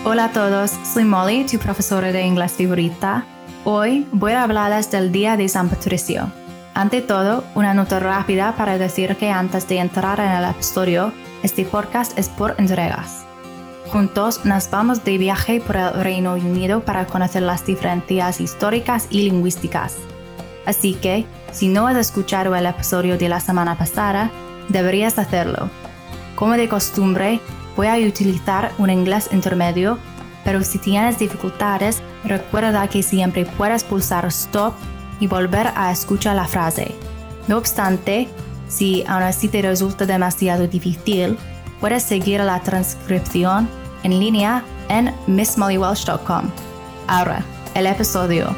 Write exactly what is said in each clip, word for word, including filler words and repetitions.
Hola a todos, soy Molly, tu profesora de inglés favorita. Hoy voy a hablarles del Día de San Patricio. Ante todo, una nota rápida para decir que antes de entrar en el episodio, este podcast es por entregas. Juntos nos vamos de viaje por el Reino Unido para conocer las diferencias históricas y lingüísticas. Así que, si no has escuchado el episodio de la semana pasada, deberías hacerlo. Como de costumbre, voy a utilizar un inglés intermedio, pero si tienes dificultades, recuerda que siempre puedes pulsar stop y volver a escuchar la frase. No obstante, si aún así te resulta demasiado difícil, puedes seguir la transcripción en línea en miss molly welsh dot com. Ahora, el episodio.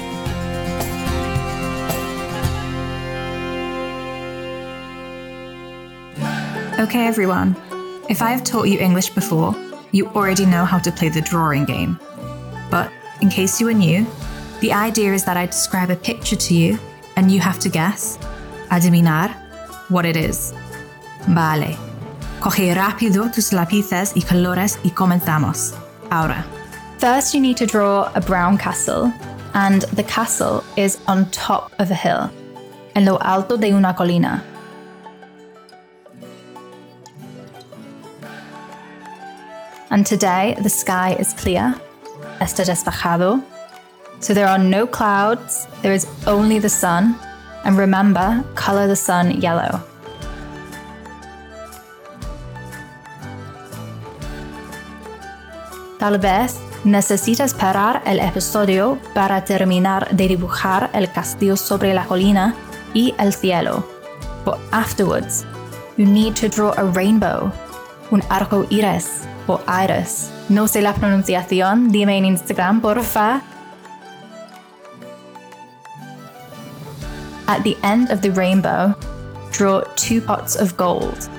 Okay, everyone. If I have taught you English before, you already know how to play the drawing game. But in case you are new, the idea is that I describe a picture to you and you have to guess, adivinar, what it is. Vale. Coge rápido tus lápices y colores y comenzamos. Ahora. First, you need to draw a brown castle, and the castle is on top of a hill, en lo alto de una colina. And today, the sky is clear, está despejado, so there are no clouds, there is only the sun, and remember, color the sun yellow. Tal vez necesitas parar el episodio para terminar de dibujar el castillo sobre la colina y el cielo. But afterwards, you need to draw a rainbow, un arco iris, o iris. No sé la pronunciación, dime en Instagram, porfa. At the end of the rainbow, draw two pots of gold.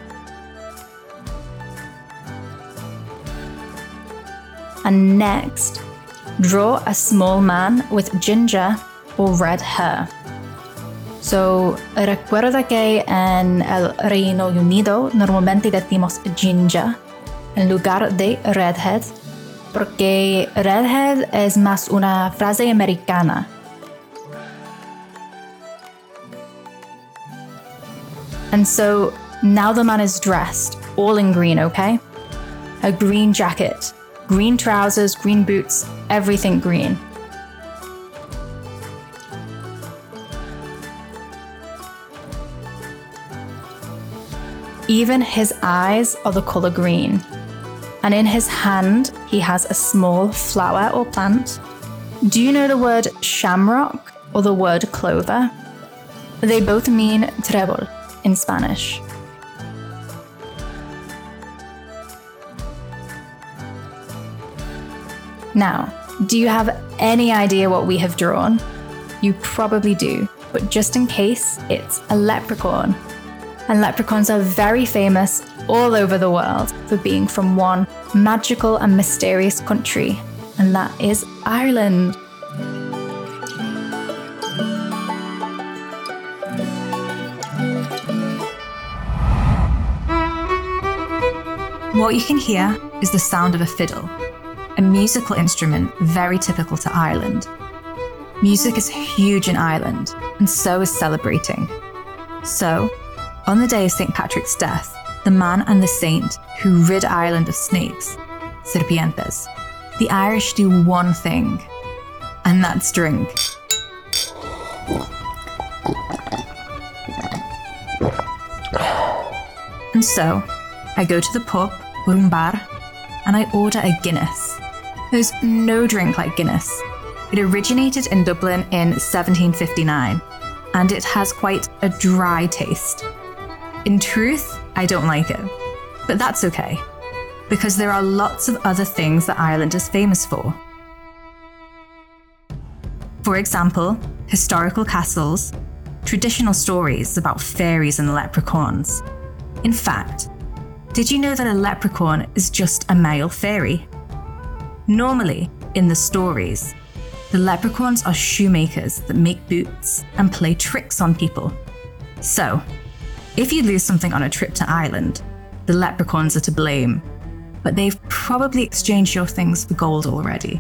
And next, draw a small man with ginger or red hair. So, recuerda que en el Reino Unido normalmente decimos ginger en lugar de redhead, porque redhead es más una frase americana. And so, now the man is dressed, all in green, okay? A green jacket, green trousers, green boots, everything green. Even his eyes are the color green. And in his hand, he has a small flower or plant. Do you know the word shamrock or the word clover? They both mean trébol in Spanish. Now, do you have any idea what we have drawn? You probably do, but just in case, it's a leprechaun. And leprechauns are very famous all over the world for being from one magical and mysterious country, and that is Ireland. What you can hear is the sound of a fiddle, a musical instrument very typical to Ireland. Music is huge in Ireland, and so is celebrating. So, on the day of Saint Patrick's death, the man and the saint who rid Ireland of snakes, serpientes, the Irish do one thing, and that's drink. And so, I go to the pub, or un bar, and I order a Guinness. There's no drink like Guinness. It originated in Dublin in seventeen fifty-nine, and it has quite a dry taste. In truth, I don't like it, but that's okay, because there are lots of other things that Ireland is famous for. For example, historical castles, traditional stories about fairies and leprechauns. In fact, did you know that a leprechaun is just a male fairy? Normally, in the stories, the leprechauns are shoemakers that make boots and play tricks on people. So, if you lose something on a trip to Ireland, the leprechauns are to blame. but they've probably exchanged your things for gold already.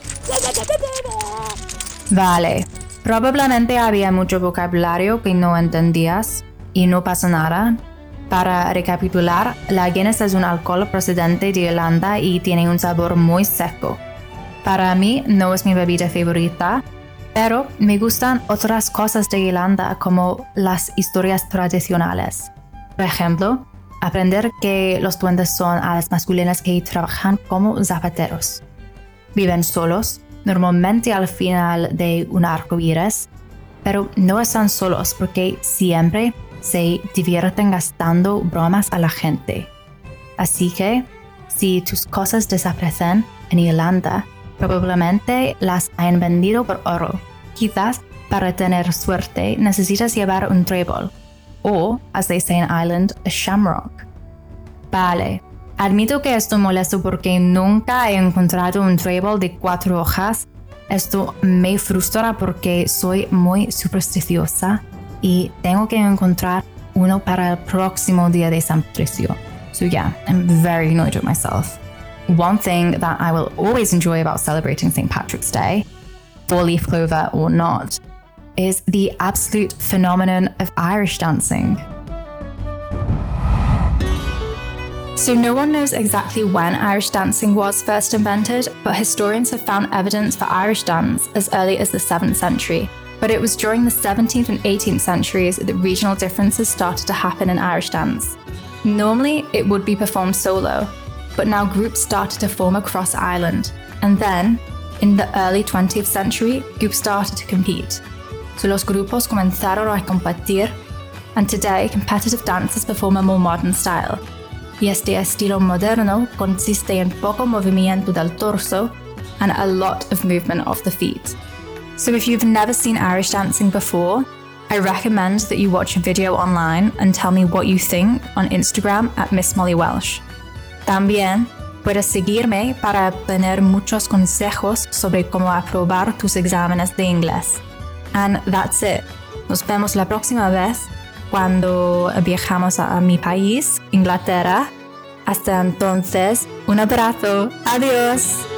Vale, probablemente había mucho vocabulario que no entendías y no pasa nada. Para recapitular, la Guinness es un alcohol procedente de Irlanda y tiene un sabor muy seco. Para mí no es mi bebida favorita, pero me gustan otras cosas de Irlanda como las historias tradicionales. Por ejemplo, aprender que los duendes son aves masculinas que trabajan como zapateros. Viven solos, normalmente al final de un arco iris, pero no están solos porque siempre se divierten gastando bromas a la gente. Así que, si tus cosas desaparecen en Irlanda, probablemente las hayan vendido por oro. Quizás para tener suerte necesitas llevar un trébol, o, as they say in Ireland, a shamrock. Vale, admito que esto molesto porque nunca he encontrado un trébol de cuatro hojas. Esto me frustra porque soy muy supersticiosa y tengo que encontrar uno para el próximo día de San Patricio. So yeah, I'm very annoyed with myself. One thing that I will always enjoy about celebrating Saint Patrick's Day, four-leaf clover or not, is the absolute phenomenon of Irish dancing. So no one knows exactly when Irish dancing was first invented, but historians have found evidence for Irish dance as early as the seventh century. But it was during the seventeenth and eighteenth centuries that regional differences started to happen in Irish dance. Normally, it would be performed solo, but now groups started to form across Ireland. And then, in the early twentieth century, groups started to compete. So los grupos comenzaron a competir, and today competitive dancers perform a more modern style. Y este estilo moderno consiste en poco movimiento del torso and a lot of movement of the feet. So if you've never seen Irish dancing before, I recommend that you watch a video online and tell me what you think on Instagram at Miss Molly Welsh. También puedes seguirme para obtener muchos consejos sobre cómo aprobar tus exámenes de inglés. And that's it. Nos vemos la próxima vez cuando viajamos a mi país, Inglaterra. Hasta entonces, un abrazo. Adiós.